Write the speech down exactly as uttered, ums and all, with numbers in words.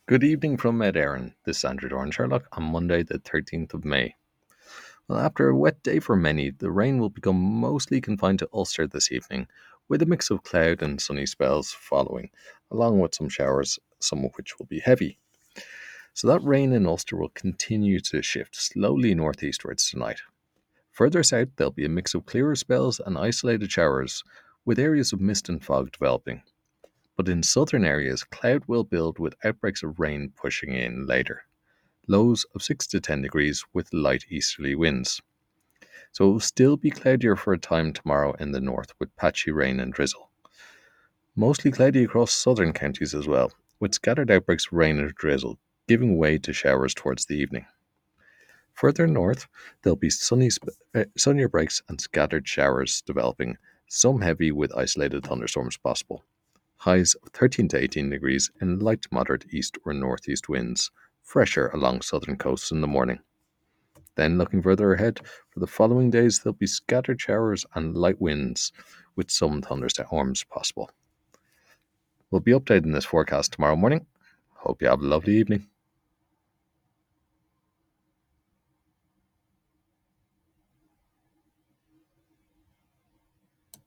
Good evening from Ed Aaron. This is Andrew Doran Sherlock on Monday, the thirteenth of May. Well, after a wet day for many, the rain will become mostly confined to Ulster this evening, with a mix of cloud and sunny spells following, along with some showers, some of which will be heavy. So that rain in Ulster will continue to shift slowly northeastwards tonight. Further south, there'll be a mix of clearer spells and isolated showers, with areas of mist and fog developing. But in southern areas, cloud will build with outbreaks of rain pushing in later. Lows of six to ten degrees with light easterly winds. So it will still be cloudier for a time tomorrow in the north with patchy rain and drizzle. Mostly cloudy across southern counties as well, with scattered outbreaks of rain and drizzle, giving way to showers towards the evening. Further north, there'll be sunny sp- uh, sunnier breaks and scattered showers developing, some heavy with isolated thunderstorms possible. Highs of thirteen to eighteen degrees and light to moderate east or northeast winds, fresher along southern coasts in the morning. Then, looking further ahead, for the following days, there'll be scattered showers and light winds with some thunderstorms possible. We'll be updating this forecast tomorrow morning. Hope you have a lovely evening.